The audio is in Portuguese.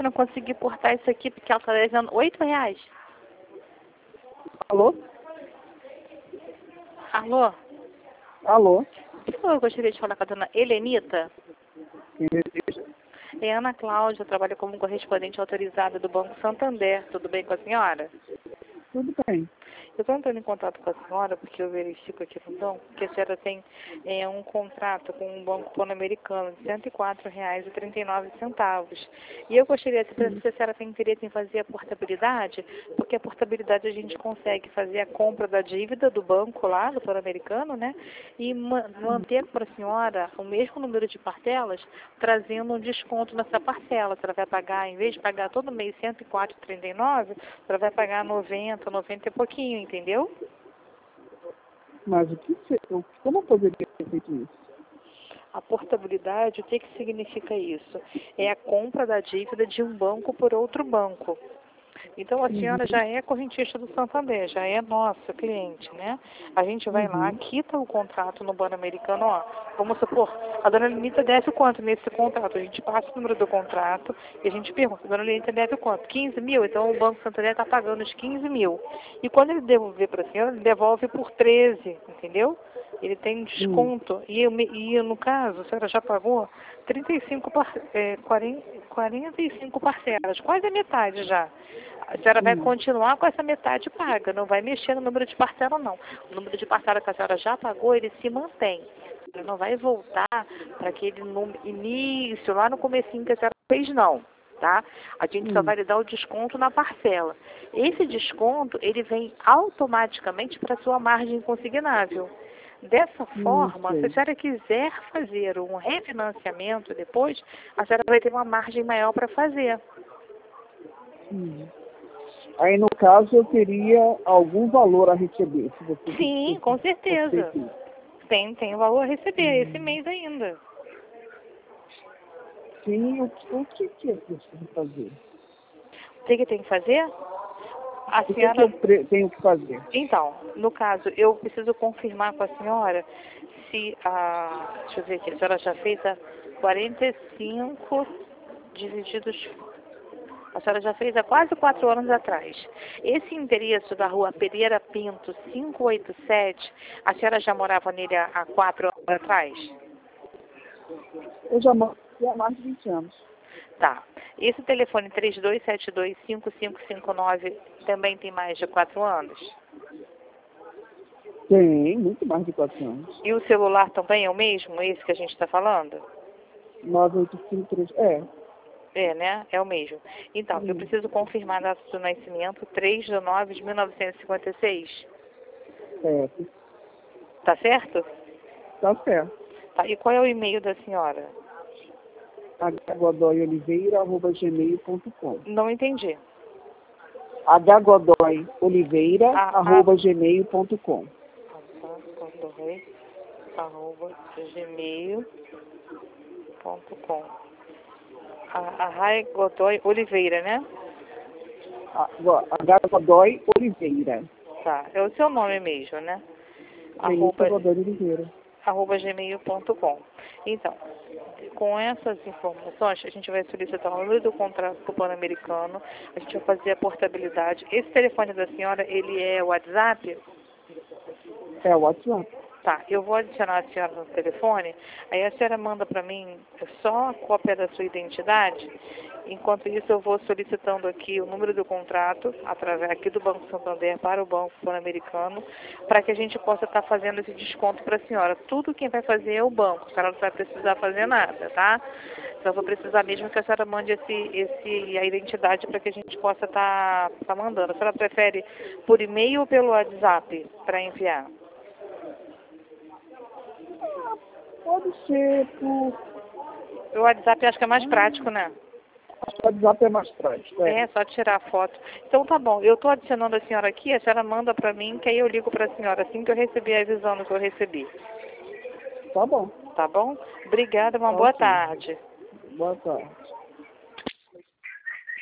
não consegui portar isso aqui porque ela está devendo R$ 8. Alô? Alô? Alô? Eu gostaria de falar com a dona Helenita. Quem deseja? É Ana Cláudia, trabalha como correspondente autorizada do Banco Santander. Tudo bem com a senhora? Tudo bem. Eu estou entrando em contato com a senhora porque eu verifico aqui no banco que a senhora tem um contrato com um banco pan-americano de R$ 104,39. E eu gostaria de saber se a senhora tem interesse em fazer a portabilidade, porque a portabilidade a gente consegue fazer a compra da dívida do banco lá, do pan-americano, né? E manter para a senhora o mesmo número de parcelas, trazendo um desconto nessa parcela. A senhora vai pagar, em vez de pagar todo mês R$ 104,39, a senhora vai pagar 90 e pouquinho, entendeu? Mas como eu poderia ter feito isso? A portabilidade, o que significa isso? É a compra da dívida de um banco por outro banco. Então, a senhora já é correntista do Santander, já é nossa cliente, né? A gente vai lá, quita o contrato no Pan-Americano, ó. Vamos supor, a dona Lenita deve quanto nesse contrato? A gente passa o número do contrato e a gente pergunta, a dona Lenita deve quanto? 15 mil? Então, o Banco Santander está pagando os 15 mil. E quando ele devolver para a senhora, ele devolve por 13, entendeu? Ele tem desconto. E no caso, a senhora já pagou 45 parcelas, quase a metade já. A senhora vai continuar com essa metade paga, não vai mexer no número de parcela, não. O número de parcela que a senhora já pagou, ele se mantém. Ela não vai voltar para aquele início, lá no comecinho que a senhora fez, não. Tá? A gente só vai lhe dar o desconto na parcela. Esse desconto, ele vem automaticamente para a sua margem consignável. Dessa forma, se a senhora quiser fazer um refinanciamento depois, a senhora vai ter uma margem maior para fazer. Aí, no caso, eu teria algum valor a receber. Se você Sim, com certeza. Tem valor a receber esse mês ainda. Sim, o que eu preciso fazer? O que tem que fazer? A O que senhora... eu tenho que fazer? Então, no caso, eu preciso confirmar com a senhora se a... Deixa eu ver aqui, a senhora já fez a 45 divididos... A senhora já fez há quase 4 anos atrás. Esse endereço da rua Pereira Pinto, 587, a senhora já morava nele há 4 anos atrás? Eu já moro há mais de 20 anos. Tá. Esse telefone 3272-5559 também tem mais de 4 anos? Tem, muito mais de 4 anos. E o celular também é o mesmo, esse que a gente está falando? 9853, É, né? É o mesmo. Então, eu preciso confirmar a data do nascimento, 3/9/1956. Certo. Tá certo? Tá certo. Tá. E qual é o e-mail da senhora? hgodoyoliveira@gmail.com. Não entendi. hgodoyoliveira@gmail.com. gmail.com. A Rai Godoy Oliveira, né? Godoy Oliveira. Tá. É o seu nome mesmo, né? Godoy Oliveira. @gmail.com. Então, com essas informações, a gente vai solicitar o número do contrato do Pan-Americano, a gente vai fazer a portabilidade. Esse telefone da senhora, ele é WhatsApp? É o WhatsApp. Tá, eu vou adicionar a senhora no telefone, aí a senhora manda para mim só a cópia da sua identidade. Enquanto isso, eu vou solicitando aqui o número do contrato, através aqui do Banco Santander para o Banco Pan-Americano, para que a gente possa estar fazendo esse desconto para a senhora. Tudo quem vai fazer é o banco, a senhora não vai precisar fazer nada, tá? Só vou precisar mesmo que a senhora mande a identidade para que a gente possa estar mandando. A senhora prefere por e-mail ou pelo WhatsApp para enviar? Pode ser por... O WhatsApp acho que é mais prático, né? O WhatsApp é mais prático. É, só tirar a foto. Então tá bom, eu estou adicionando a senhora aqui, a senhora manda para mim, que aí eu ligo para a senhora assim que eu receber avisando que eu recebi. Tá bom. Tá bom? Obrigada, uma boa tarde. Boa tarde.